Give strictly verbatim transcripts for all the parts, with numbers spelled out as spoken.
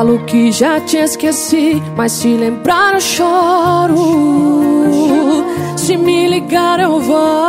Falo que já te esqueci, mas se lembrar eu choro. Se me ligar eu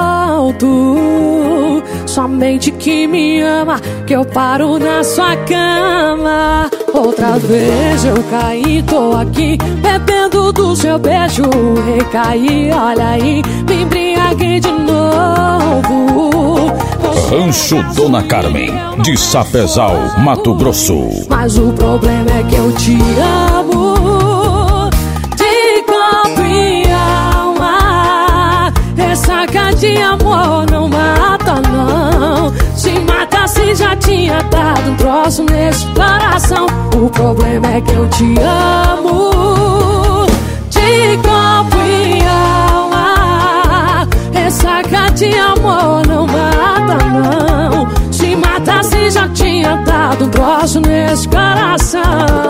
volto. Somente que me ama, que eu paro na sua cama. Outra vez eu caí, tô aqui bebendo do seu beijo. Recaí, olha aí, me embriaguei de novo. Rancho Dona Carmen, de Sapezal, Mato Grosso. Mas o problema é que eu te amo de corpo e alma. Ressaca de amor não mata não. Se matasse já tinha dado um troço nesse coração. O problema é que eu te amo de corpo e alma. Ressaca de amor não mata não. Se matasse já tinha dado um troço nesse coração.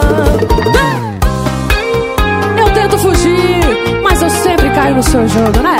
Eu tento fugir, mas eu sempre caio no seu jogo, né?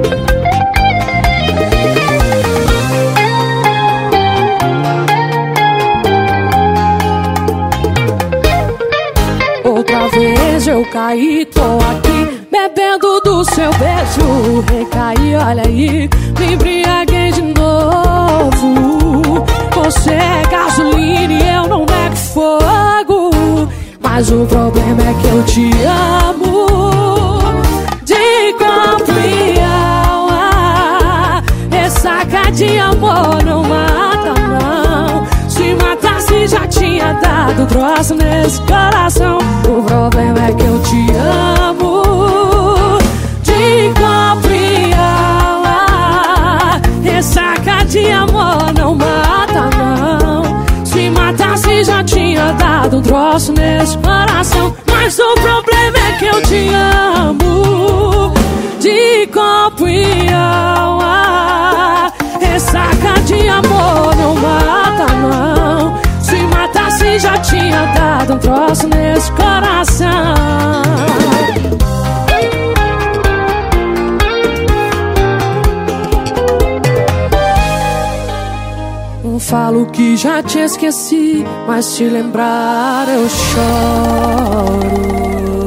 Outra vez eu caí, tô aqui bebendo do seu beijo. Recaí, olha aí, me embriaguei de novo. Você é gasolina e eu não nego fogo. Mas o problema é que eu te amo de corpo e alma. Ressaca de amor não mata não. Se matasse já tinha dado um troço nesse coração. O problema é que eu te amo de corpo e alma. Ressaca de amor não mata não. Se matasse já tinha dado um troço nesse coração. Mas o problema é que eu te amo de corpo e alma. Ressaca de amor não mata não. Se matasse já tinha dado um troço nesse coração. Falo que já te esqueci, mas se lembrar eu choro.